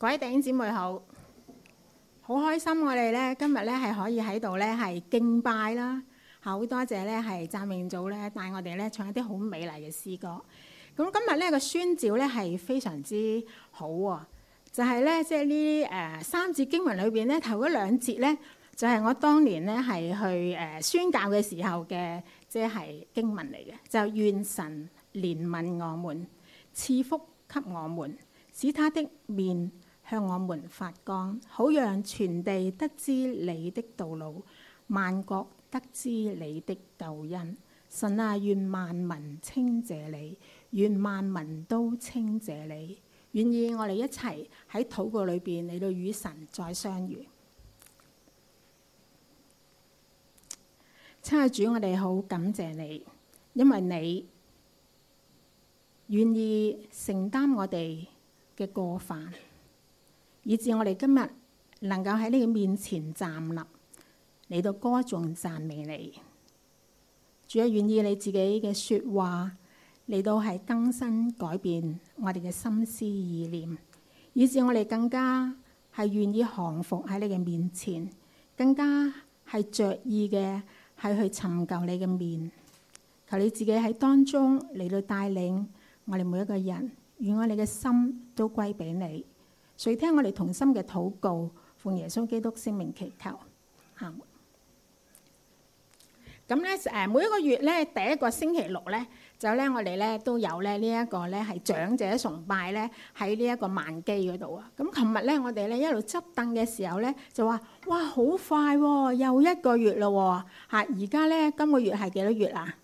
各位弟兄姊妹好，好開心我哋咧今日咧係可以喺度咧係敬拜啦，好多謝咧係讚美組咧帶我哋咧唱一啲好美麗嘅詩歌。咁今日咧個宣召咧係非常之好喎，就係咧即係呢三節經文裏邊咧頭嗰兩節咧就係我當年咧係去宣教嘅時候嘅即係經文嚟嘅，就願神憐憫我們，賜福給我們，使他的面向我們發光，好讓全地得知你的道路，萬國得知你的救恩。神啊，願萬民稱謝你，願萬民都稱謝你。願意我哋一齊喺禱告裏邊嚟到與神再相遇。親愛主，我哋好感謝你，因為你願意承擔我哋嘅過犯，以致我哋今日能夠喺你嘅面前站立，嚟到歌頌讚美你。主啊，願意你自己嘅說話嚟到係更新改變我哋嘅心思意念，以致我哋更加係願意降服喺你嘅面前，更加係着意嘅係去尋求你嘅面。求你自己喺當中嚟到帶領我哋每一個人，願我哋嘅心都歸俾你。垂聽我哋同心嘅禱告，奉耶穌基督聖名祈求。咁咧每一個月咧第一個星期六咧，就咧我哋咧都有咧呢一個咧係長者崇拜咧喺呢一個萬基嗰度啊。咁琴日咧我哋咧一路執凳嘅時候咧就話：哇，好快喎，又一個月咯喎！嚇，而家咧今個月係幾多月啊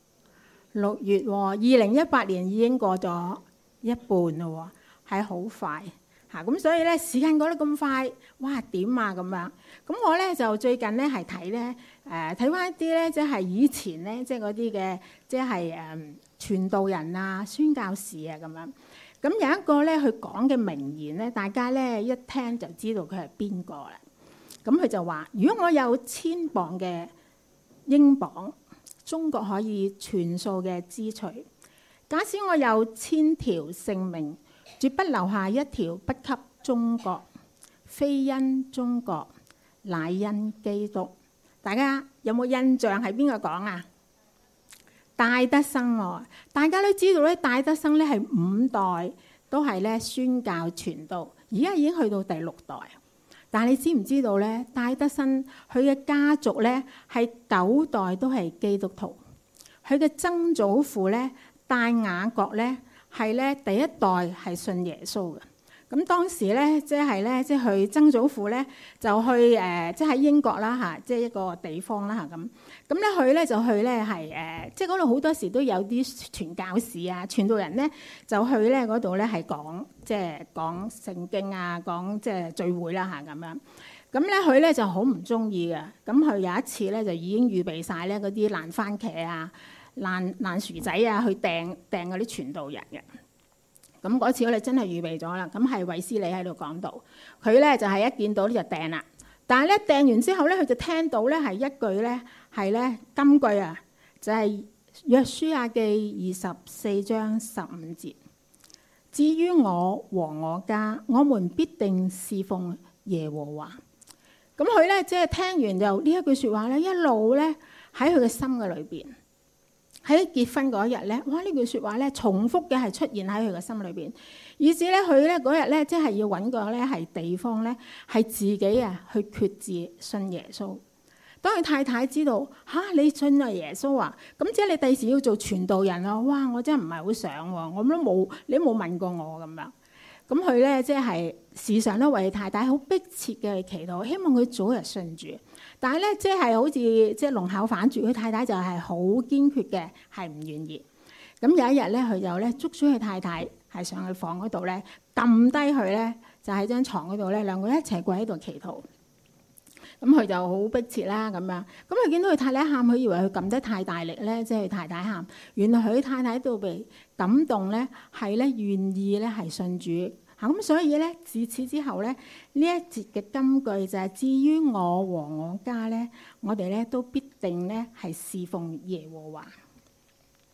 ？6月喎，2018年已經過咗一半咯喎，係好快嚇。咁所以咧時間過得咁快，哇點啊咁樣？咁我咧就最近咧係睇咧睇翻一啲咧即係以前咧即係嗰啲嘅即係傳道人啊、宣教士啊咁樣。咁有一個咧佢講嘅名言咧，大家咧一聽就知道佢係邊個啦。咁佢就話：如果我有1000磅嘅英鎊，中國可以全數嘅支取；假使我有1000條性命，絕不留下一條不給中國，非因中國，乃因基督。大家有冇印象係邊個講啊？戴德生喎，大家都知道咧，戴德生咧係5代都係咧宣教傳道，而家已經去到第6代。但係你知唔知道咧？戴德生佢嘅家族咧係9代都係基督徒，佢嘅曾祖父咧戴雅各咧係咧第1代係信耶穌嘅。咁當時咧，即係佢曾祖父咧就去即係喺英國啦嚇，即係一個地方啦嚇咁。咁咧佢咧就去咧係即係嗰度好多時都有啲傳教士啊、傳道人咧就去咧嗰度咧係講即係講聖經啊、講即係聚會啦嚇咁樣。咁咧佢咧就好唔中意嘅。咁佢有一次咧就已經預備晒咧嗰啲爛番茄啊、爛薯仔啊去掟嗰啲傳道人嘅。咁嗰次我哋真係預備咗啦，咁係衛斯理喺度講道，佢咧就係一見到呢就掟啦，但係咧掟完之後咧，佢就聽到咧係一句咧係咧金句啊，就係約書亞記24章15節。至於我和我家，我們必定侍奉耶和華。咁佢咧即係聽完就呢一句説話咧，一路咧喺佢嘅心嘅裏邊。喺結婚嗰一日咧，哇！呢句説話咧重複嘅係出現喺佢嘅心裏邊，以至咧佢咧嗰日咧即係要揾個咧係地方咧係自己啊去決志信耶穌。當佢太太知道你信咗耶穌啊，咁即係你第時要做傳道人啊！哇！我真係唔係好想喎，我都冇你都冇問過我咁樣。咁佢咧即係時常都為太太好迫切嘅去祈禱，希望佢早日信主。但係咧，即係好似即係龍口反轉，佢太太就係好堅決嘅，係唔願意。咁有一日咧，佢就咧捉咗佢太太係上去房嗰度咧，撳低佢咧，就喺張床嗰度咧，兩個一齊跪喺度祈禱。咁佢就好迫切啦咁樣。咁佢見到佢太太喊，佢以為佢撳得太大力咧，即係佢太太喊。原來佢太太都被感動咧，係咧願意咧係信主。咁所以咧，自此之後咧，呢一節嘅金句就係：至於我和我家咧，我哋咧都必定咧係侍奉耶和華。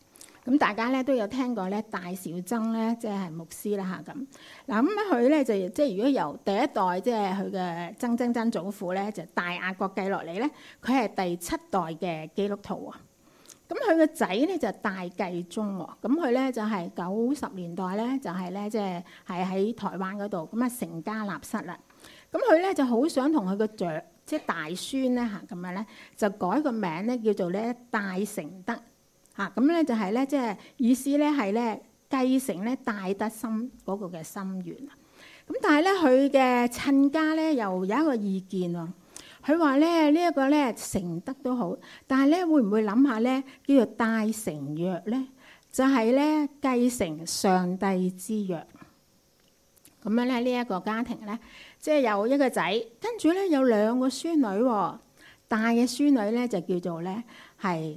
咁大家咧都有聽過咧戴兆曾咧，即係牧師啦嚇咁。嗱咁佢咧就即係如果由第一代即係佢嘅曾祖父咧，就大雅各計落嚟咧，佢係第7代嘅基督徒啊。咁佢個仔咧就戴繼宗喎。咁佢咧就係90年代咧就係咧即係喺台灣嗰度咁啊成家立室啦。咁佢咧就好想同佢個即係大孫咧嚇咁樣咧，就改個名咧叫做咧戴承德。咁咧就係咧，即係意思咧係咧繼承咧戴德森嗰個嘅心願。咁但係咧佢嘅親家咧又有一個意見喎。佢話咧呢一個咧承德都好，但係咧會唔會諗下咧叫做戴承約咧？就係咧繼承上帝之約。咁樣咧呢一個家庭咧，即係有一個仔，跟住咧有2個孫女喎。大嘅孫女咧就叫做咧係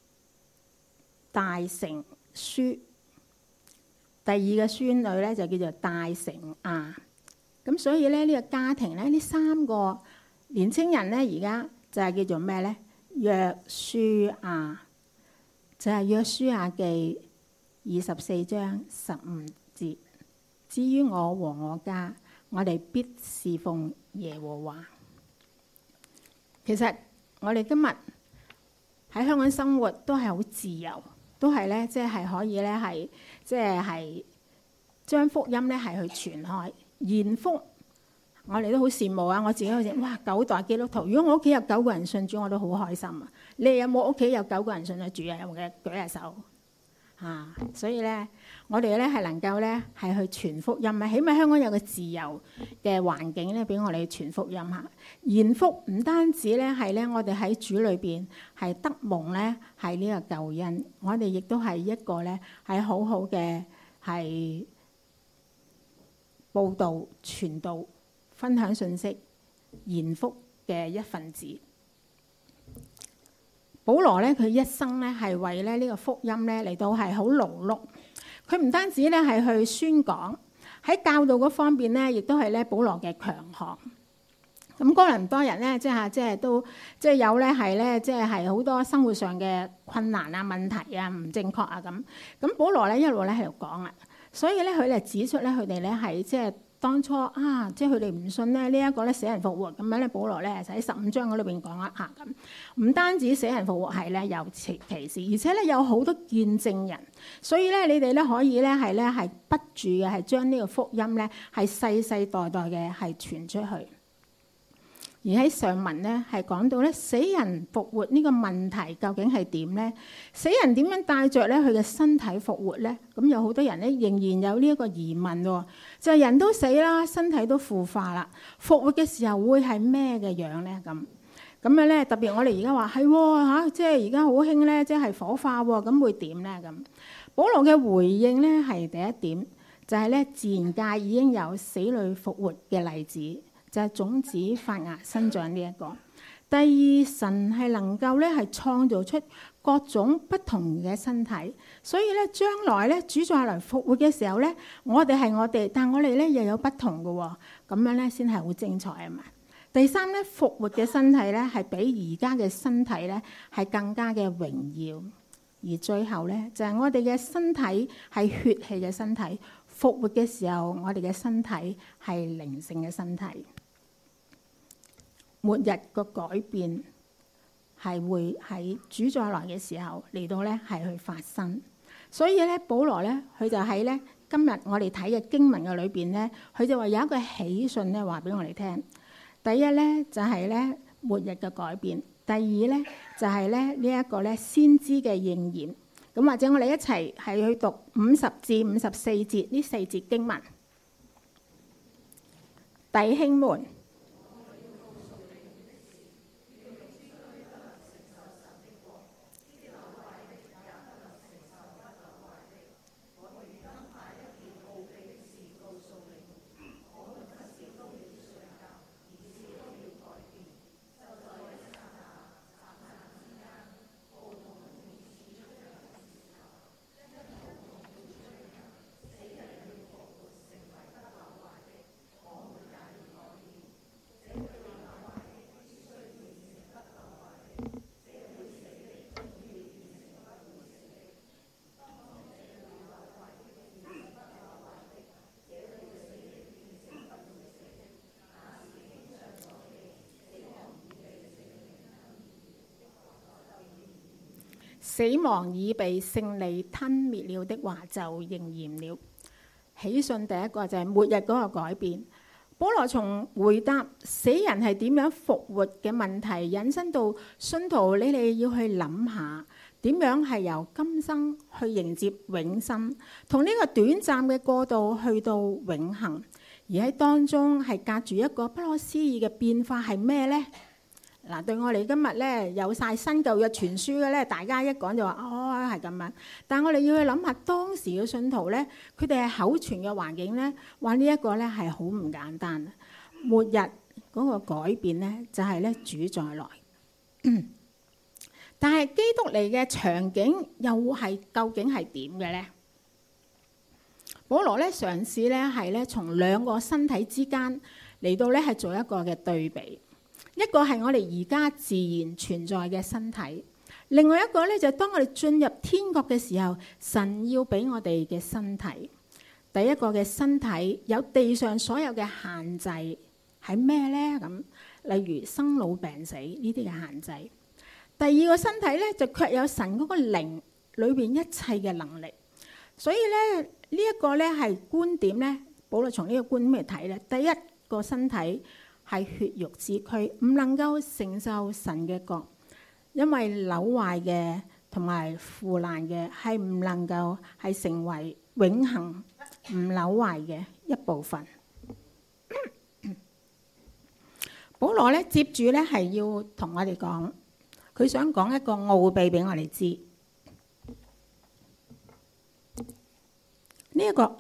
戴承書，第2個孫女咧就叫做戴承亞。咁所以咧呢個家庭咧呢3個年青人咧而家就係叫做咩咧？約書亞，就係約書亞記24章15節。至於我和我家，我哋必侍奉耶和華。其實我哋今日喺香港生活都係好自由。都係咧，即係可以咧，係即係將福音咧係去傳開延福。我哋都好羨慕啊！我自己好似哇9代基督徒，如果我屋企有9個人信主，我都好開心啊！你哋有冇屋企有9個人信咗主啊？有冇嘅舉下手啊！所以咧，我哋咧係能夠咧係去傳福音啊！起碼香港有個自由嘅環境咧，俾我哋傳福音嚇。延福唔單止咧係咧，我哋喺主裏邊係得蒙咧係呢個救恩，我哋亦都係一個咧係好好嘅係報導、傳道、分享信息、延福嘅一份子。保羅咧，佢一生咧係為咧呢個福音咧嚟到係好勞碌。佢唔單止咧係去宣講，喺教導嗰方面咧，亦都係咧保羅嘅強項。咁哥林多人咧，即係都即係有咧係咧，即係好多生活上嘅困難啊、問題啊、唔正確啊咁。咁保羅咧一路咧喺度講啊，所以咧佢哋指出咧佢哋咧係即係。當初啊，即係佢哋唔信咧呢一個咧死人復活咁樣咧，保羅咧就喺15章嗰裏邊講一下咁。唔單止死人復活係咧有其事，而且咧有好多見證人，所以咧你哋咧可以咧係不住嘅係將呢個福音咧係世世代代嘅係傳出去。而喺上文咧係講到咧死人復活呢個問題究竟係點咧？死人點樣帶着咧佢嘅身體復活咧？咁有好多人咧仍然有呢一個疑問喎，就係人都死啦，身體都腐化啦，復活嘅時候會係咩嘅樣咧？咁樣咧特別我哋而家話係嚇，即係而家好興咧，即係火化喎，咁會點咧？咁保羅嘅回應咧係第一點，就係咧自然界已經有死裏復活嘅例子。就係種子發芽生長呢一個。第二，神係能夠咧係創造出各種不同嘅身體，所以咧將來咧主再來復活嘅時候咧，我哋係我哋，但我哋咧又有不同嘅喎，咁樣咧先係好精彩啊嘛。第三咧，復活嘅身體咧係比而家嘅身體咧係更加嘅榮耀。而最後咧就係我哋嘅身體係血氣嘅身體，復活嘅時候我哋嘅身體係靈性嘅身體。末日個改變係會喺主再來嘅時候嚟到咧係去發生，所以咧保羅咧佢就喺咧今日我哋睇嘅經文嘅裏邊咧，佢就話有一個喜訊咧話俾我哋聽。第一咧就係咧末日嘅改變，第二咧就係咧呢一個咧先知嘅應驗。咁或者我哋一齊係去讀50至54節呢4節經文。弟兄們， 死亡已被勝利吞滅了的話就應驗了。喜訊第一個就係末日嗰個改變。保羅從回答死人係點樣復活嘅問題，引申到信徒，你哋要去諗下點樣係由今生去迎接永生，同呢個短暫嘅過渡去到永恆，而喺當中係隔住一個不可思議嘅變化係咩呢？嗱，對我哋今日咧有晒新舊嘅傳書嘅咧，大家一講就話哦係咁樣。但係我哋要去諗下當時嘅信徒咧，佢哋係口傳嘅環境咧，話呢一個咧係好唔簡單。末日嗰個改變咧，就係咧主再來。但係基督嚟嘅場景又係究竟係點嘅咧？保羅咧嘗試咧係咧從兩個身體之間嚟到咧係做一個嘅對比。一個係我哋而家自然存在嘅身體，另外一個咧就係當我哋進入天國嘅時候，神要俾我哋嘅身體。第一個嘅身體有地上所有嘅限制係咩咧？咁例如生老病死呢啲嘅限制。第二個身體咧就卻有神嗰個靈裏邊一切嘅能力。所以咧呢一個咧係觀點咧，保羅從呢個觀點嚟睇咧，第一個身體係血肉之軀，唔能夠承受神嘅國，因為朽壞嘅同埋腐爛嘅係唔能夠係成為永恆唔朽壞嘅一部分。保羅咧接住咧係要同我哋講，佢想講一個奧秘俾我哋知。呢一個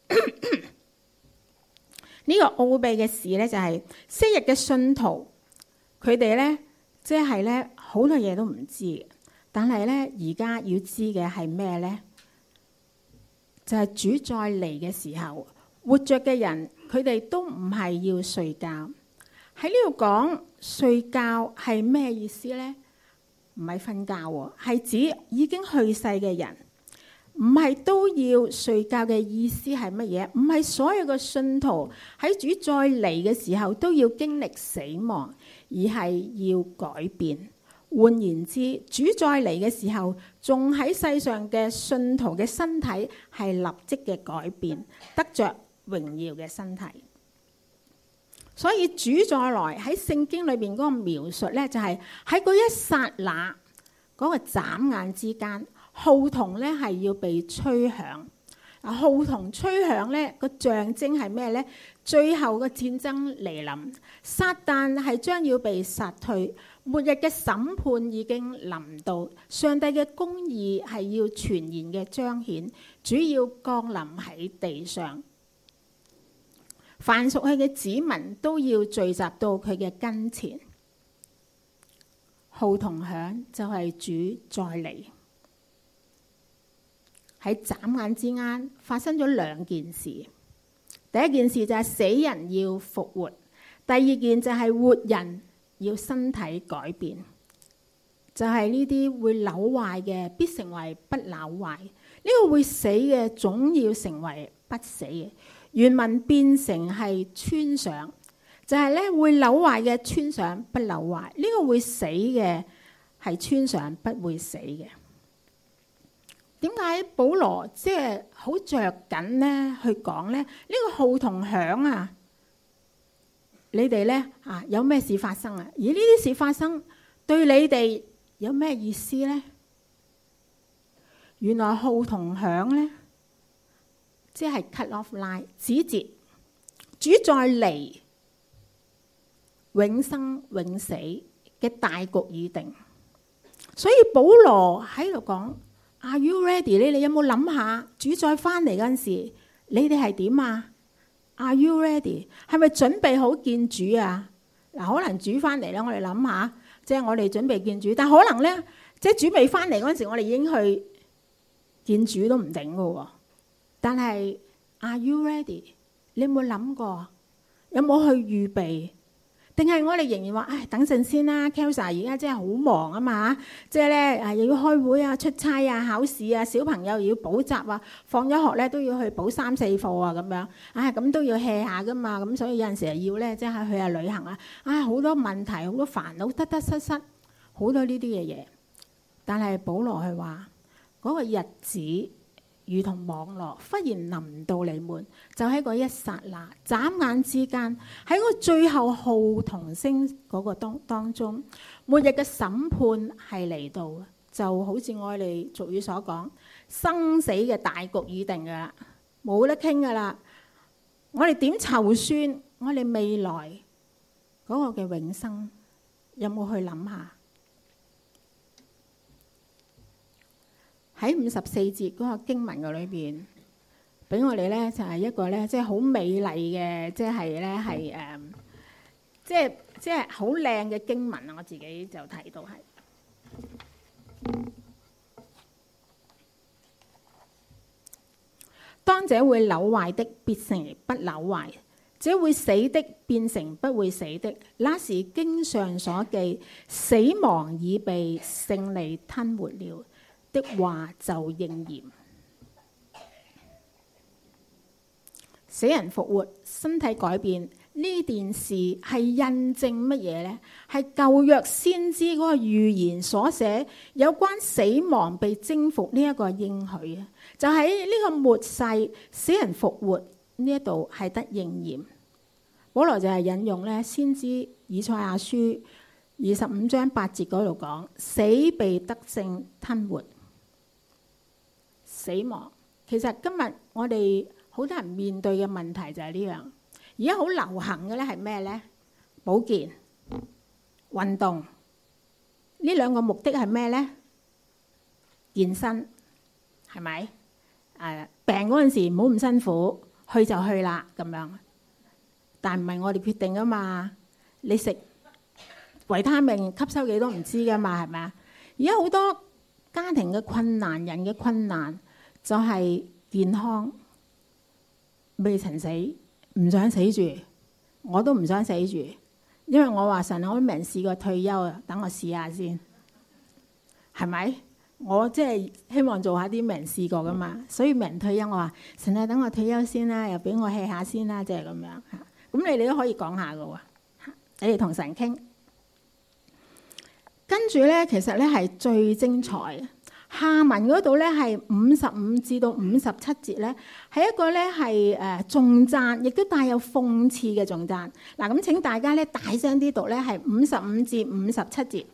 呢個奧秘嘅事咧，就係昔日嘅信徒，佢哋咧即係咧好多嘢都唔知，但係咧而家要知嘅係咩咧？就係主再嚟嘅時候，活着嘅人佢哋都唔係要睡覺。喺呢度講睡覺係咩意思咧？唔係瞓覺喎，係指已經去世嘅人。唔係都要睡覺嘅意思係乜嘢？唔係所有嘅信徒喺主再嚟嘅時候都要經歷死亡，而係要改變。換言之，主再嚟嘅時候，仲喺世上嘅信徒嘅身體係立即嘅改變，得着榮耀嘅身體。所以主再來喺聖經裏邊嗰個描述咧，就係喺嗰一剎那嗰個眨眼之間。號筒咧係要被吹響，號筒吹響咧個象徵係咩咧？最後個戰爭嚟臨，撒旦係將要被殺退，末日嘅審判已經臨到，上帝嘅公義係要全然嘅彰顯，主要降臨喺地上，凡屬佢嘅子民都要聚集到佢嘅跟前。號筒響就係主再嚟。喺眨眼之間發生咗兩件事，第一件事就係死人要復活，第二件就係活人要身體改變，就係呢啲會朽壞嘅必成為不朽壞，呢個會死嘅總要成為不死嘅。原文變成係穿上，就係咧會朽壞嘅穿上不朽壞，呢個會死嘅係穿上不會死嘅。點解保羅即係好着緊咧去講咧？呢個號筒響啊，你哋咧有咩事發生啊？而呢啲事發生對你哋有咩意思咧？原來號筒響咧，即係 cut off line 止節，主再嚟，永生永死嘅大局已定。所以保羅喺度講。Are you ready？ 你哋有冇諗下主再翻嚟嗰陣時，你哋係點啊 ？Are you ready？ 係咪準備好見主啊？嗱，可能主翻嚟咧，我哋諗下，即係我哋準備見主，但可能咧，即係主未翻嚟嗰陣時，我哋已經去見主都唔定噶喎。但係 Are you ready？ 你有冇諗過？有冇去預備？定係我哋仍然話，唉，等陣先啦。Kelsa 而家真係好忙啊嘛，即係咧又要開會啊、出差啊、考試啊，小朋友又要補習啊，放咗學咧都要去補3、4課啊咁樣。唉，咁都要 hea 下噶嘛，咁所以有陣時要咧即係去下旅行啊。唉，好多問題、好多煩惱、得失，好多呢啲嘅嘢。 但係保羅係話嗰個日子如同網羅，忽然臨到你們，就喺嗰一剎那，眨眼之間，喺個最後號筒聲嗰個當中，末日嘅審判係嚟到，就好似我哋俗語所講，生死嘅大局已定噶啦，冇得傾噶啦。我哋點籌算我哋未來嗰個嘅永生？有冇去諗下？喺54節嗰個經文嘅裏邊，俾我哋咧就係一個咧，即係好美麗嘅，即係咧係即係好靚嘅經文啊！我自己就睇到係，當這會朽壞的變成不朽壞，這會死的變成不會死的，那時經上所記，死亡已被勝利吞沒了的話就應驗。死人復活，身體改變，呢件事係印證乜嘢呢？係舊約先知嗰個預言所寫有關死亡被征服呢一個應許啊！就喺呢個末世，死人復活呢一度係得應驗。保羅就係引用咧先知以賽亞書25章8節嗰度講：死被得勝吞沒。死亡其實今日我哋好多人面對嘅問題就係呢樣。而家好流行嘅咧係咩咧？保健、運動呢兩個目的係咩咧？健身係咪？病嗰陣時唔好咁辛苦，去就去啦咁樣。但唔係我哋決定噶嘛？你食維他命吸收幾多唔知噶嘛？係咪啊？而家好多家庭嘅困難，人嘅困難就係健康未曾死，唔想死住，我都唔想死住，因為我話神，我都未試過退休啊，等我試下先，係咪？我即係希望做下啲未試過噶嘛，所以未人退休，我話神啊，等我退休先啦，又俾我 hea 下先啦，即係咁樣嚇。咁你哋都可以講下噶喎，你哋同神傾。跟住咧，其實咧係最精彩嘅。下文嗰度咧係55至到57節咧，係一個咧係頌讚，亦都帶有諷刺嘅頌讚。嗱，咁請大家咧大聲啲讀咧，係55至57節。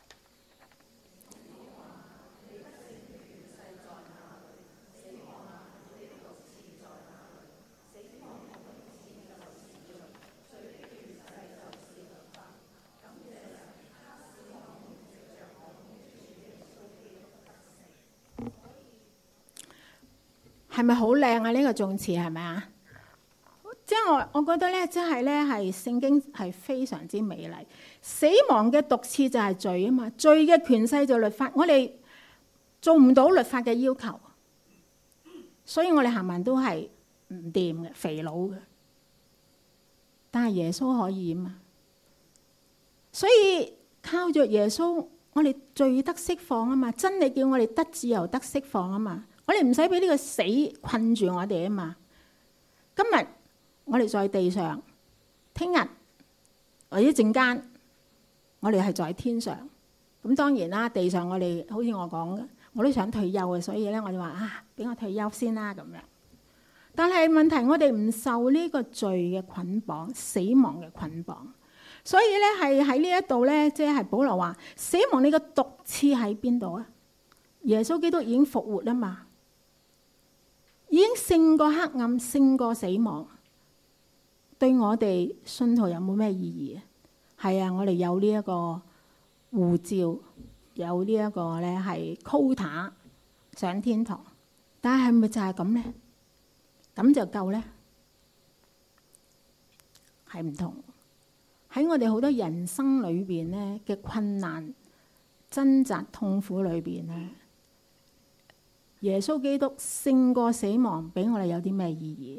係咪好靚啊？呢個頌詞係咪啊？即係我覺得咧，即係咧係聖經係非常之美麗。死亡嘅毒刺就係罪啊嘛，罪嘅權勢就律法。我哋做唔到律法嘅要求，所以我哋行文都係唔掂嘅，肥佬嘅。但係耶穌可以啊嘛，所以靠着耶穌，我哋罪得釋放啊嘛。真理叫我哋得自由得釋放啊嘛。我哋唔使俾呢個死困住我哋啊嘛！今日我哋在地上，聽日或者陣間，我哋係在天上。咁當然啦，地上我哋好似我講嘅，我都想退休嘅，所以咧我哋話啊，俾我退休先啦咁樣。但係問題我哋唔受呢個罪嘅捆綁，死亡嘅捆綁。所以咧係喺呢一度咧，即係保羅話：死亡你個毒刺喺邊度啊？耶穌基督已經復活啊嘛！已經勝過黑暗，勝過死亡，對我哋信徒有冇咩意義啊？係啊，我哋有呢一個護照，有呢一個咧係 quota 上天堂，但係咪就係咁咧？咁就夠咧？係唔同。喺我哋好多人生裏邊咧嘅困難、掙扎、痛苦裏邊咧。耶穌基督勝過死亡，俾我哋有啲咩意義？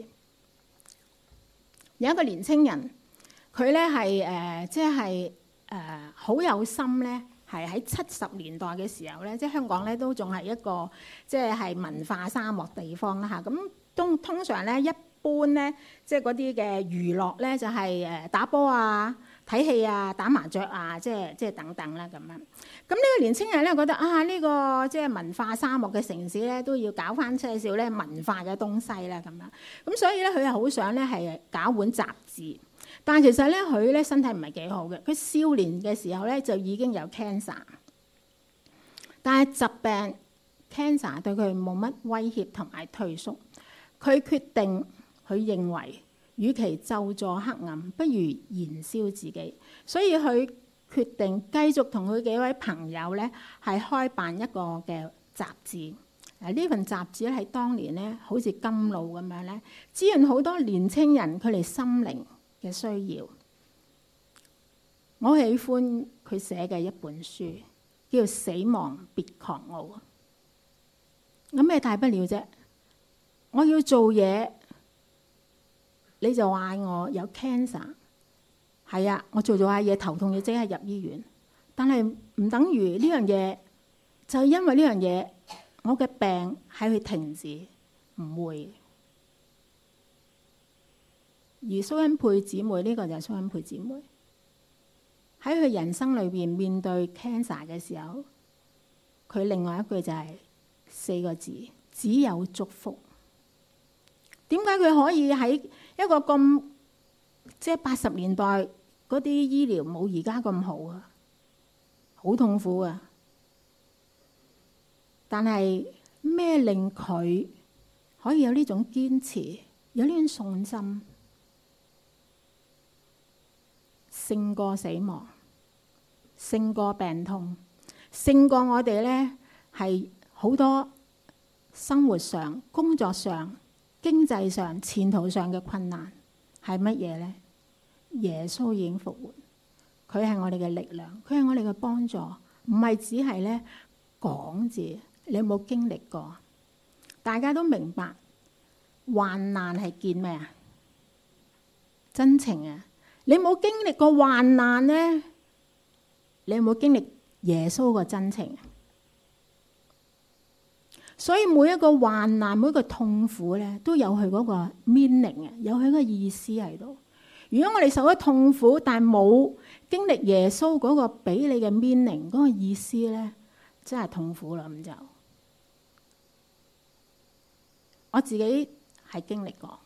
有一個年青人，佢咧係即係好有心咧，係喺70年代嘅時候咧，即係香港咧都仲係一個即係文化沙漠地方啦嚇。咁通常咧一般咧，即係嗰啲嘅娛樂咧就係打波啊、 睇戲啊、打麻雀啊，即係等等啦咁樣。咁呢個年青人咧覺得啊，呢個即係文化沙漠嘅城市咧，都要搞翻些少咧文化嘅東西啦咁樣。咁所以咧，佢係好想咧係搞本雜誌。但係其實咧，佢咧身體唔係幾好嘅。佢少年嘅時候咧就已經有 cancer， 但係疾病 cancer 對佢冇乜威脅同埋退縮。佢決定，佢認為，與其就助黑暗，不如燃燒自己。所以佢決定繼續同佢幾位朋友咧係開辦一個嘅雜誌。呢份雜誌咧喺當年咧好似甘露咁樣咧，滋潤好多年青人佢哋心靈嘅需要。我喜歡佢寫嘅一本書，叫《死亡別狂傲》。有咩大不了啫？我要做嘢，你就話我有 cancer。係啊，我做下嘢頭痛要即刻入醫院，但係唔等於呢樣嘢就係因為呢樣嘢，我嘅病係會停止，唔會。而蘇恩佩姊妹呢個就係蘇恩佩姊妹喺佢人生裏邊面對 cancer 嘅時候，佢另外一句就係4個字：只有祝福。點解佢可以喺一個咁即係80年代嗰啲醫療冇而家咁好啊？好痛苦啊！但係咩令佢可以有呢種堅持，有呢種信心，勝過死亡，勝過病痛，勝過我哋呢係好多生活上、工作上、經濟上、前途上嘅困難係乜嘢呢？耶穌已經復活，佢係我哋嘅力量，佢係我哋嘅幫助，唔係只係呢講字。你有冇經歷過？大家都明白，患難係見咩啊？真情啊！你冇經歷過患難呢？你有冇經歷耶穌個真情？所以每一個患難，每一個痛苦咧，都有佢嗰個 meaning 啊，有佢個意思喺度。如果我哋受咗痛苦，但係冇經歷耶穌嗰個俾你嘅 meaning 嗰個意思咧，真係痛苦啦。咁就我自己係經歷過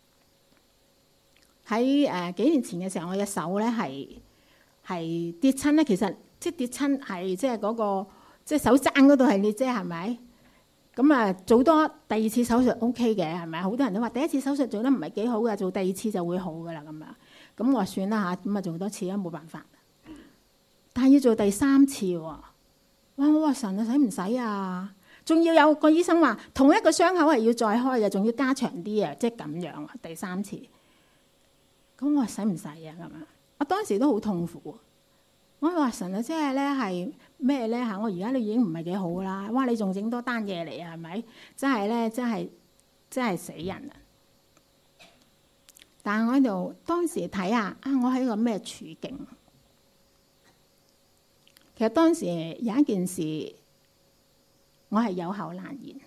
喺幾年前嘅時候，我嘅手咧係跌親咧。其實即係跌親係即係嗰個即係手踭嗰度係裂啫，係咪？咁啊，做多第二次手術 OK 嘅，係咪？好多人都話第一次手術做得唔係幾好㗎，做第二次就會好㗎啦咁樣。咁我話算啦嚇，咁啊做多次啦，冇辦法。但係要做第3次喎，哇！我話神啊，使唔使啊？仲要有個醫生話同一個傷口係要再開嘅，仲要加長啲啊，即係咁樣啊，第3次。咁我話使唔使啊？咁樣，我當時都好痛苦。我話神啊，即係咧係咩咧嚇？我而家都已經唔係幾好啦。哇！你仲整多單嘢嚟啊？係咪？真係咧，真係死人啊！但係我喺度當時睇下啊，我喺個咩處境？其實當時有一件事，我係有口難言，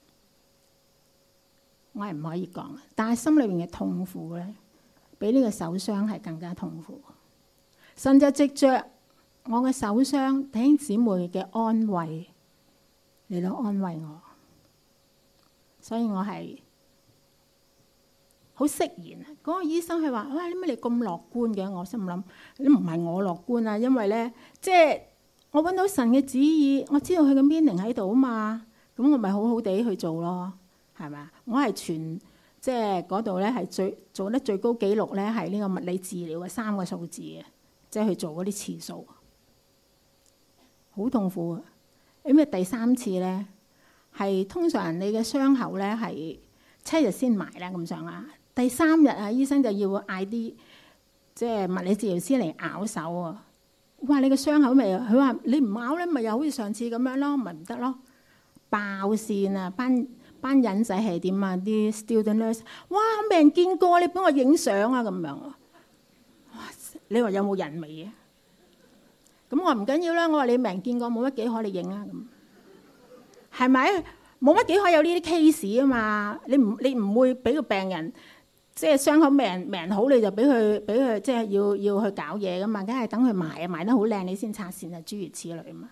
我係唔可以講。但係心裏面嘅痛苦咧，比呢個手傷係更加痛苦。神就藉着我嘅手傷，弟兄姊妹嘅安慰嚟到安慰我，所以我係好釋然。嗰個醫生佢話：哇，點解你咁樂觀嘅？我心諗，都唔係我樂觀啊，因為咧，即係我揾到神嘅旨意，我知道佢嘅 meaning 喺度啊嘛，咁我咪好好地去做咯，係咪啊？我係全即係嗰度咧係做得最高紀錄咧，係呢個物理治療嘅3個數字嘅，即係去做嗰啲次數。好痛苦啊！因為第3次咧，係通常你嘅傷口咧係7日先埋啦咁上下。第3日啊，醫生就要嗌啲即係物理治療師嚟咬手啊！哇！你個傷口咪佢話你唔咬咧，咪又好似上次咁樣咯，咪唔得咯，爆線啊！班人仔係點啊？啲 student nurse， 哇！未人見過，你幫我影相啊咁樣啊！哇！你話有冇人味啊？咁我話唔緊要啦，我話你未人見過，冇乜幾可你影啊咁，係咪？冇乜幾可有呢啲 case 啊嘛？你唔會俾個病人即係傷口未人好，你就俾佢即係要去搞嘢噶嘛，梗係等佢埋得好靚，你先拆線啊，諸如此類啊嘛。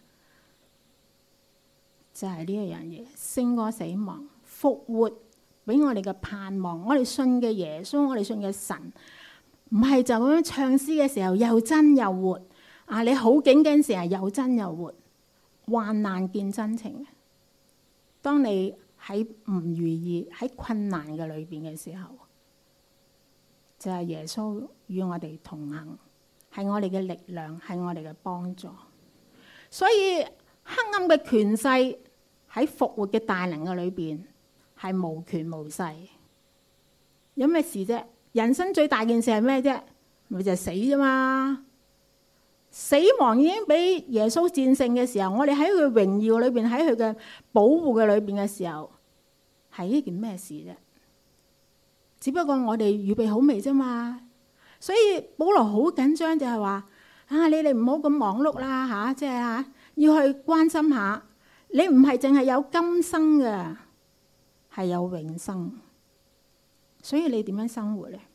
就係呢一樣嘢，勝過死亡，復活俾我哋嘅盼望。我哋信嘅耶穌，我哋信嘅神，唔係就咁樣唱詩嘅時候又真又活啊！你好景嘅時候又真又活，患難見真情。當你喺唔如意、喺困難嘅裏邊嘅時候，就係耶穌與我哋同行，係我哋嘅力量，係我哋嘅幫助。所以黑暗嘅權勢喺復活嘅大能嘅裏邊係無權無勢。有咩事啫？人生最大件事係咩啫？咪就係死啫嘛！死亡已經俾耶穌戰勝嘅時候，我哋喺佢榮耀裏邊，喺佢嘅保護嘅裏邊嘅時候，係呢件咩事啫？只不過我哋預備好未啫嘛。所以保羅好緊張，就係話啊，你哋唔好咁忙碌啦吓，即係吓要去關心下，你唔係淨係有今生嘅，係有永生。所以你點樣生活咧？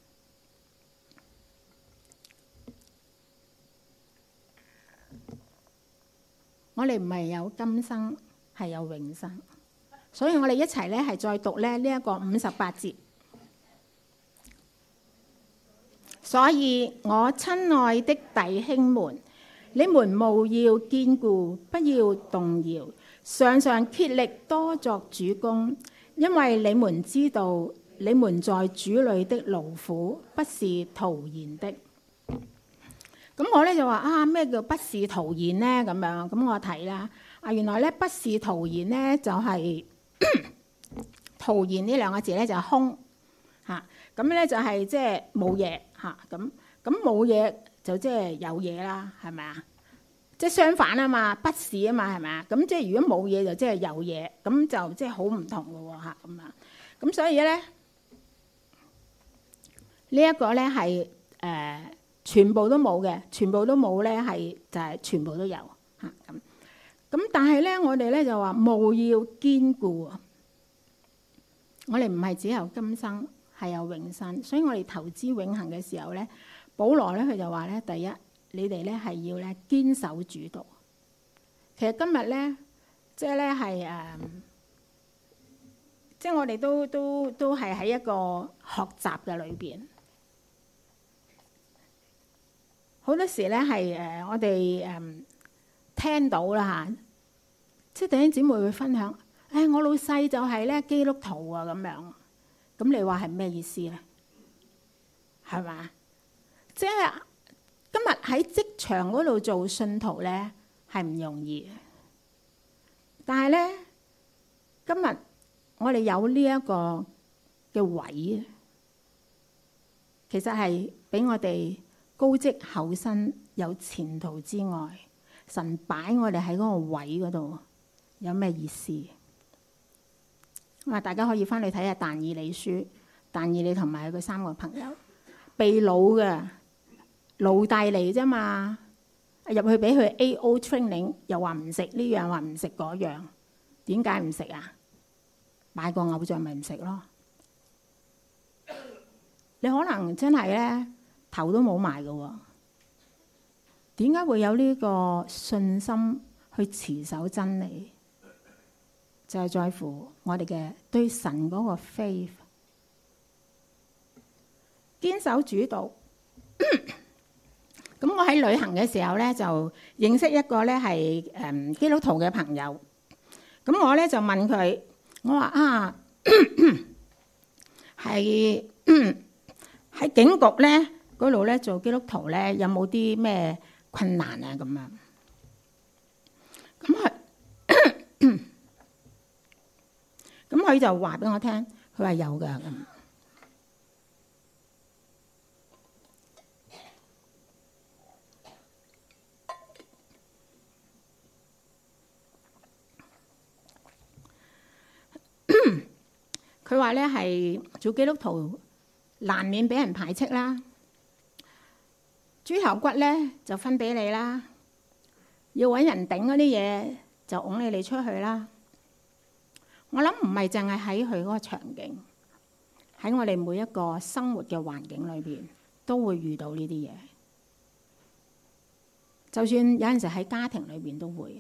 我哋唔係有今生，係有永生。所以我哋一齊咧係再讀咧呢一個58節。所以我親愛的弟兄們，你們務要堅固，不要動搖，常常竭力多作主工，因為你們知道你們在主裏的勞苦不是徒然的。咁我咧就話啊，咩叫不是徒然呢？咁樣咁我睇啦，啊原來咧不是徒然呢，就係徒然呢兩個字咧就係空嚇，咁咧就係即係冇嘢嚇，咁冇嘢就即係有嘢啦，係咪啊？即係相反啊嘛，不是啊嘛，係咪啊？咁即係如果冇嘢就即係有嘢，咁就即係好唔同嘅喎嚇，咁啊，咁所以咧呢一個咧係全部都冇嘅，全部都冇咧係就係全部都有嚇咁。咁但係咧，我哋咧就話務要堅固。我哋唔係只有今生，係有永生。所以我哋投資永恆嘅時候咧，保羅咧佢就話咧，第一你哋咧係要咧堅守主道。其實今日咧，即係咧係即係我哋都係喺一個學習嘅裏邊。好多時咧係我哋聽到啦嚇，即係弟兄姊妹會分享，我老細就係咧基督徒啊咁樣，咁你話係咩意思咧？係嘛？即係今日喺職場嗰度做信徒咧係唔容易，但係咧今日我哋有呢一個嘅位，其實係俾我哋高職厚薪有前途之外，神擺我哋喺嗰個位嗰度有咩意思？大家可以翻去睇下但以理書，但以理同埋佢3個朋友被擄嘅奴隸嚟啫嘛，入去俾佢 AO training， 又話唔食呢樣，話唔食嗰樣，點解唔食啊？買個偶像咪唔食咯？你可能真係咧頭都冇埋嘅喎，點解會有呢個信心去持守真理？就係在乎我哋嘅對神嗰個 faith， 堅守主道。咁我喺旅行嘅時候咧，就認識一個咧係基督徒嘅朋友。咁我咧就問佢，我話啊，係喺警局咧嗰度咧做基督徒咧，有冇啲咩困難啊？咁樣咁佢就話俾我聽，佢話有㗎咁。佢話咧係做基督徒難免俾人排斥啦，豬頭骨咧就分俾你啦，要揾人頂嗰啲嘢就拱你出去啦。我諗唔係淨係喺佢嗰個場景，係喺我哋每一個生活嘅環境裏邊，都會遇到呢啲嘢。就算有陣時喺家庭裏邊都會，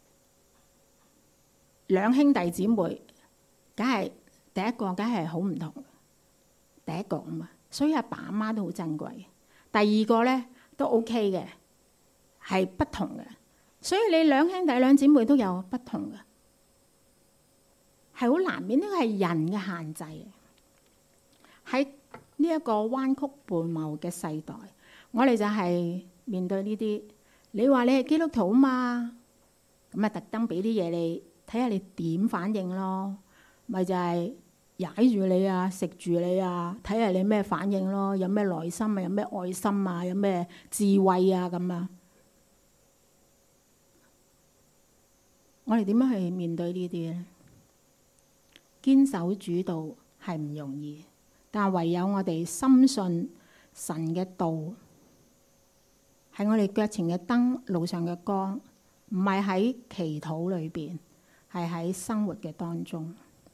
兩兄弟姊妹，梗係第一個梗係好唔同，第一個啊嘛，所以阿爸阿媽都好珍貴。第二個咧都 OK 嘅，係不同嘅，所以你兩兄弟兩姊妹都有不同嘅，係好難免，呢個係人嘅限制。喺呢一個彎曲悖謬嘅世代，我哋就係面對呢啲。你話你係基督徒啊嘛，咁啊特登俾啲嘢你睇下你點反應咯，咪就係踩住你啊，食住你啊，睇下你咩反應咯，有咩耐心啊，有咩愛心啊，有咩智慧啊咁啊。我哋點樣去面對呢啲咧？堅守主道係唔容易，但唯有我哋深信神嘅道係我哋腳前嘅燈，路上嘅光，唔係喺祈禱裏邊，係喺生活嘅當中。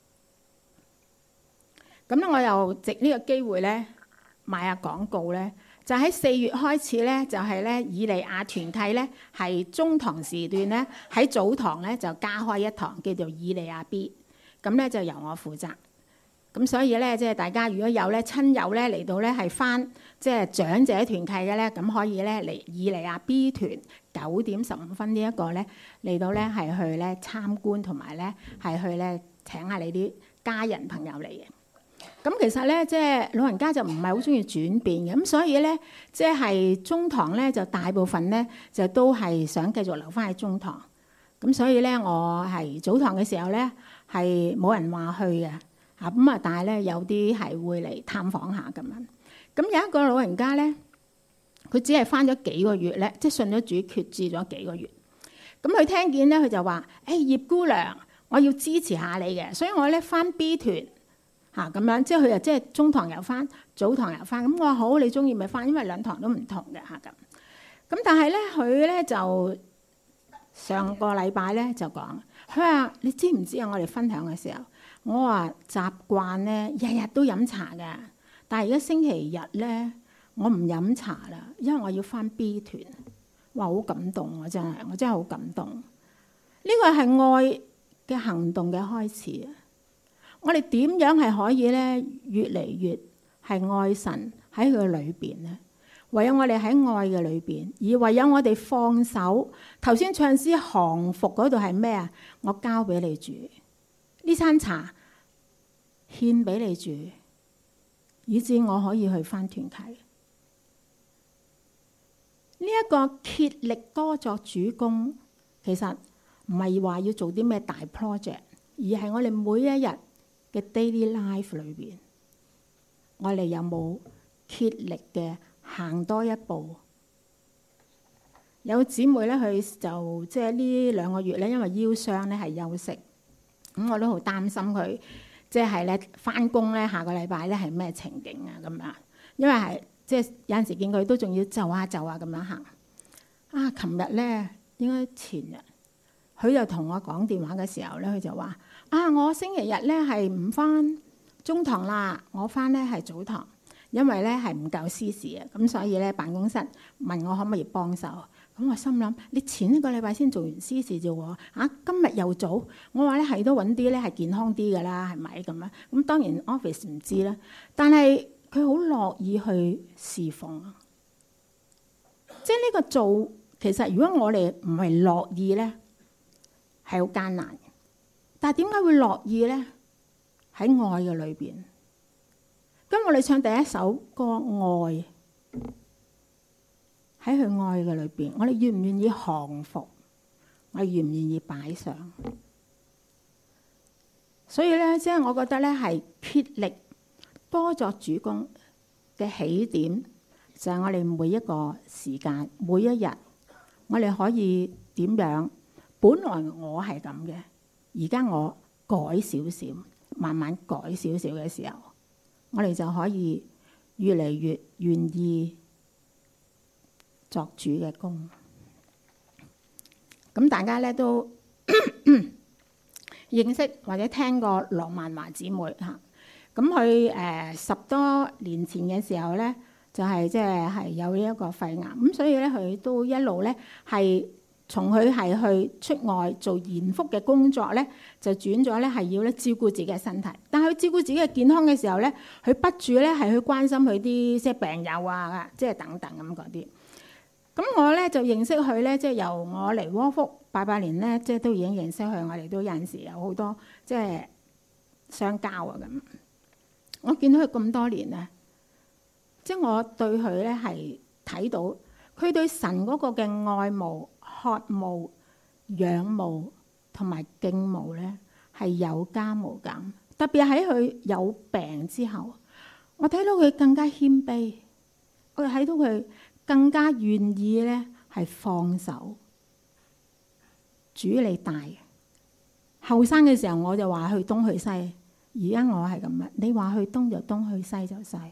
咁咧，我又藉呢個機會咧賣下廣告咧，就喺4月開始咧，就係咧以利亞團契咧係中堂時段咧喺早堂咧就加開一堂叫做以利亞 B， 咁咧就由我負責。咁所以咧，即係大家如果有咧親友咧嚟到咧係返即係長者團契嘅咧，咁可以咧嚟以利亞 B 團9:15呢一個咧嚟到咧係去咧參觀，同埋咧係去咧請下你啲家人朋友嚟嘅。咁其實咧，即係老人家就唔係好中意轉變嘅，咁所以咧，即係中堂咧就大部分咧就都係想繼續留返喺中堂。咁所以咧，我係早堂嘅時候咧係冇人話去嘅。咁啊，但係咧有啲係會嚟探訪下咁樣。咁有一個老人家咧，佢只係返咗幾個月咧，即係信咗主決志咗幾個月。咁佢聽見咧，佢就話：葉姑娘，我要支持下你嘅，所以我咧返 B 團嚇咁樣。即係佢又即係中堂又返，早堂又返。咁我話好，你中意咪返，因為兩堂都唔同嘅嚇咁。咁但係咧，佢咧就上個禮拜咧就講，佢話你知唔知啊？我哋分享嘅時候。我話習慣咧，日日都飲茶㗎，但係而家星期日咧，我唔飲茶啦，因為我要返 B 團。哇，好感動啊！我真係好感動。呢個係愛嘅行動嘅開始啊！我哋點樣係可以咧越嚟越係愛神喺佢裏邊咧？唯有我哋喺愛嘅裏邊，而唯有我哋放手。頭先唱詩降服嗰度係咩啊？我交俾你主。呢餐茶獻俾你煮，以致我可以去返團契。呢一個竭力多作主工，其實唔係話要做啲咩大 project， 而係我哋每一日嘅 daily life 裏邊，我哋有冇竭力嘅行多一步？有姊妹咧，佢就即係呢2個月咧，因為腰傷咧係休息。咁我都好擔心佢，即係咧返工咧，下個禮拜咧係咩情景啊咁樣？因為係即係有陣時見佢都仲要就下咁樣行。啊，琴日咧應該前日，佢就同我講電話嘅時候咧，佢就話：啊，我星期日咧係唔返中堂啦，我返咧係早堂，因為咧係唔夠司事啊，咁所以咧辦公室問我可唔可以幫手。咁我心諗，你前一個禮拜先做完司事啫喎，今日又早。我話咧係都揾啲咧係健康啲㗎啦，係咪咁樣？咁當然 office 唔知啦，但係佢好樂意去侍奉。即係呢個做，其實如果我哋唔係樂意咧，係好艱難。但係點解會樂意咧？喺愛嘅裏邊。咁我哋唱第一首歌《愛》。喺佢愛嘅裏邊，我哋願唔願意降服？我哋願唔願意擺上？所以咧，即係我覺得咧，係竭力多作主工嘅起點，就係我哋每一個時間、每一日，我哋可以點樣？本來我係咁嘅，而家我改少少，慢慢改少少嘅時候，我哋就可以越嚟越願意作主嘅工。咁大家咧都認識或者聽過羅曼華姊妹嚇。 咁佢10多年前嘅時候咧，就係即係有呢一個肺癌，咁所以咧佢都一路咧係從佢係去出外做延福嘅工作咧，就轉咗咧係要咧照顧自己嘅身體。但係佢照顧自己嘅健康嘅時候咧，佢不住咧係去關心佢啲即係病友啊，即係等等咁嗰啲。咁我咧就認識佢咧，即係由我嚟窩福88年咧，即係都已經認識佢。我哋都有陣時有好多即係相交啊咁。我見到佢咁多年咧，即係我對佢咧係睇到佢對神嗰個嘅愛慕、渴慕、仰慕同埋敬慕咧係有加無減。特別喺佢有病之後，我睇到佢更加謙卑，我睇到佢更加願意咧係放手，主你大。後生嘅時候我就話去東去西，而家我係咁啦。你話去東就東，去西就西。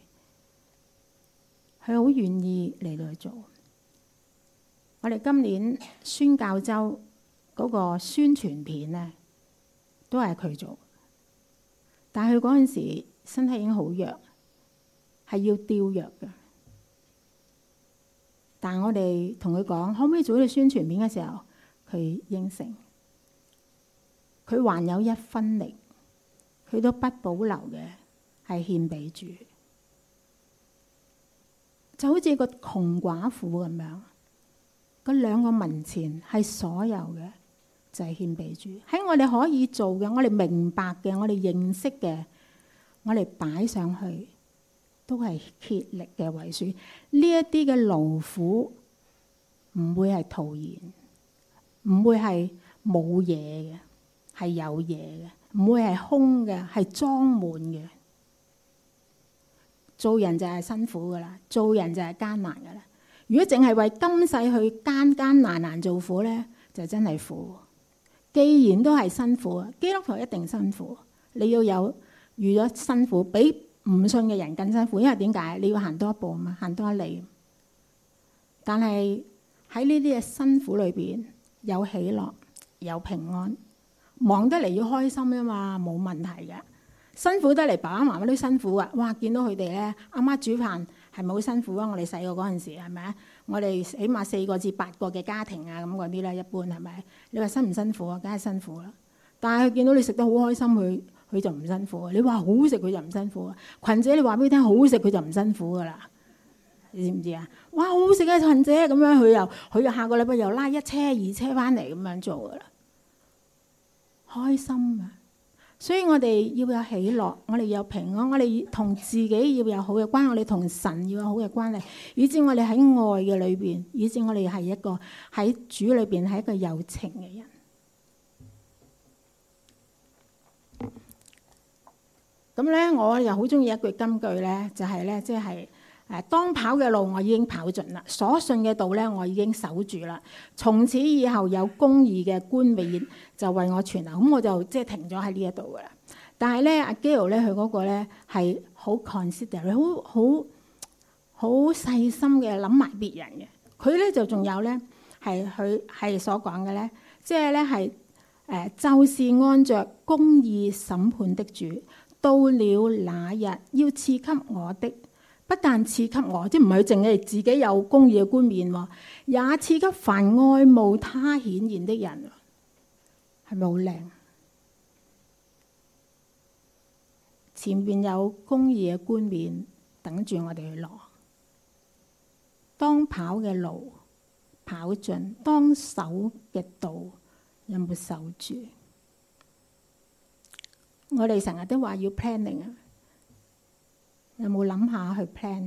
佢好願意嚟到去做。我哋今年宣教周嗰個宣傳片咧，都係佢做。但係佢嗰陣時身體已經好弱，係要吊藥嘅。但係我哋同佢講可唔可以做呢個宣傳片嘅時候，佢應承。佢還有一分力，佢都不保留嘅係獻俾主。就好似個窮寡婦咁樣，嗰2個文錢係所有嘅，就係獻俾主。喺我哋可以做嘅，我哋明白嘅，我哋認識嘅，我哋擺上去。都係竭力嘅為主，呢一啲嘅勞苦唔會係徒然，唔會係冇嘢嘅，係有嘢嘅，唔會係空嘅，係裝滿嘅。做人就係辛苦噶啦，做人就係艱難噶啦。如果淨係為今世去艱難做苦咧，就真係苦。既然都係辛苦，基督徒一定辛苦。你要有遇咗辛苦，比唔信嘅人更辛苦，因為點解？你要行多一步啊嘛，行多一里。但係喺呢啲嘅辛苦裏邊，有喜樂，有平安。忙得嚟要開心啊嘛，冇問題嘅。辛苦得嚟，爸爸媽媽都辛苦啊！哇，見到佢哋咧，阿媽煮飯係咪好辛苦啊？我哋細個嗰陣時係咪啊？我哋起碼4個至8個嘅家庭啊，咁嗰啲咧，一般係咪？你話辛唔辛苦啊？梗係辛苦啦。但係佢見到你食得好開心，佢就唔辛苦啊！你話好食佢就唔辛苦啊！群姐你話俾佢聽好食佢就唔辛苦噶啦，你知唔知啊？哇，好好食啊群姐咁樣，佢又下個禮拜又拉1車2車翻嚟咁樣做噶啦，開心啊！所以我哋要有喜樂，我哋有平安，我哋同自己要有好嘅關係，我哋同神要有好嘅關係，以至我哋喺愛嘅裏邊，以至我哋係一個喺主裏邊係一個有情嘅人。咁咧，我又好中意一句金句咧，就係咧，即係當跑嘅路我已經跑盡啦，所信嘅道咧我已經守住啦。從此以後有公義嘅冠冕就為我存留。咁我就即係停咗喺呢一度噶啦。但係咧，阿 Gail 咧，佢嗰個咧係好 consider， 好細心嘅諗埋別人嘅。佢咧就仲有咧係佢係所講嘅咧，即係咧係就是按着公義審判的主。到了那日，要賜給我的，不但賜給我，即唔係淨係自己有公義嘅冠冕喎，也賜給凡愛慕他顯現的人。係咪好靚？前邊有公義嘅冠冕等住我哋去攞。當跑嘅路跑盡，當守嘅道有冇守住？我哋成日都話要 planning 啊，有冇諗下去 plan？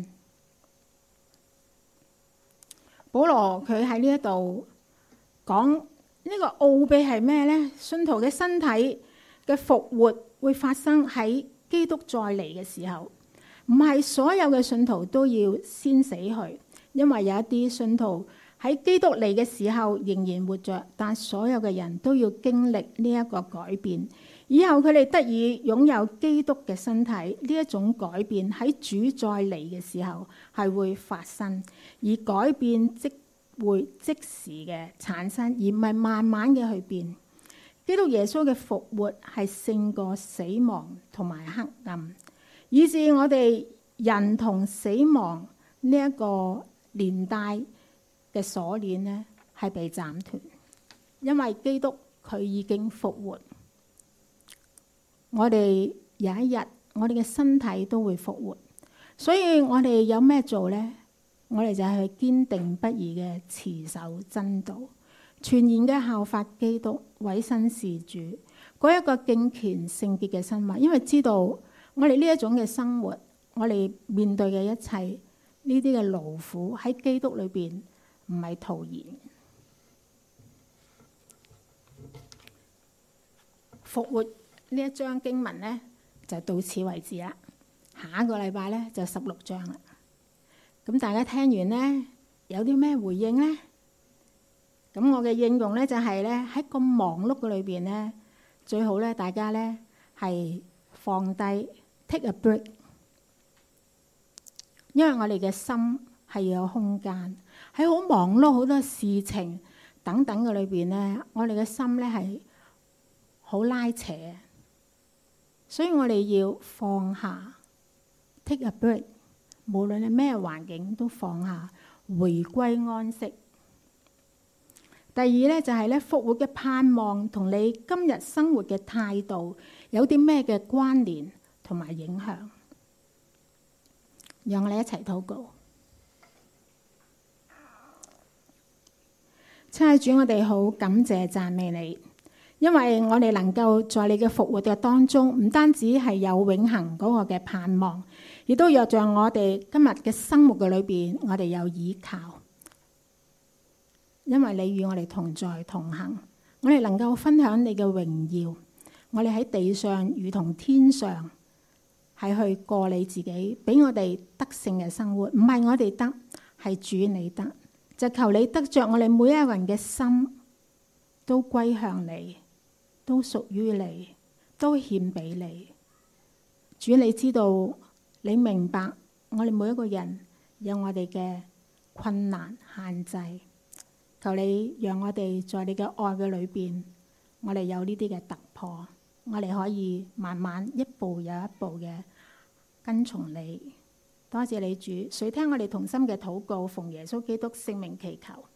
保羅佢喺呢一度講呢個奧秘係咩呢？信徒嘅身體嘅復活會發生喺基督再嚟嘅時候，唔係所有嘅信徒都要先死去，因為有一啲信徒喺基督嚟嘅時候仍然活着，但所有嘅人都要經歷呢一個改變。以後佢哋得以擁有基督嘅身體，呢一種改變喺主再嚟嘅時候係會發生，而改變即會即時嘅產生，而唔係慢慢嘅去變。基督耶穌嘅復活係勝過死亡同埋黑暗， 以致我哋人同死亡呢一個連帶嘅鎖鏈呢係被斬斷，因為基督佢已經復活。我哋有一日，我哋嘅身體都會復活，所以我哋有咩做呢？我哋就係堅定不移嘅持守真道，全然嘅效法基督，委身事主，嗰一個敬虔聖潔嘅生活。因為知道我哋呢一種嘅生活，我哋面對嘅一切呢啲嘅勞苦喺基督裏邊唔係徒然。復活呢一章經文呢，就到此為止啦。下一個禮拜呢，就16章啦。咁大家聽完呢，有啲咩回應呢？咁我嘅應用呢，就係呢，喺咁忙碌嘅裏邊呢，最好呢，大家呢係放低 take a break， 因為我哋嘅心係要有空間，喺好忙碌好多事情等等嘅裏邊呢，我哋嘅心呢係好拉扯，所以我哋要放下 take a break， 無論係咩環境都放下，回歸安息。第二咧就係咧復活嘅盼望同你今日生活嘅態度有啲咩嘅關聯同埋影響？讓我哋一齊禱告。親愛的主，我哋好感謝讚美你，因為我哋能夠在你嘅復活嘅當中，唔單止係有永恆嗰個嘅盼望，亦都若像我哋今日嘅生活嘅裏邊，我哋有依靠。因為你與我哋同在同行，我哋能夠分享你嘅榮耀。我哋喺地上如同天上，係去過你自己，俾我哋得勝嘅生活。唔係我哋得，係主你得。就求你得着我哋每一個人嘅心，都歸向你，都屬於你，都獻俾你。主你知道，你明白我哋每一個人有我哋嘅困難限制。求你讓我哋在你嘅愛嘅裏邊，我哋有呢啲嘅突破，我哋可以慢慢一步又一步嘅跟從你。多謝你主，垂聽我哋同心嘅禱告，奉耶穌基督聖名祈求。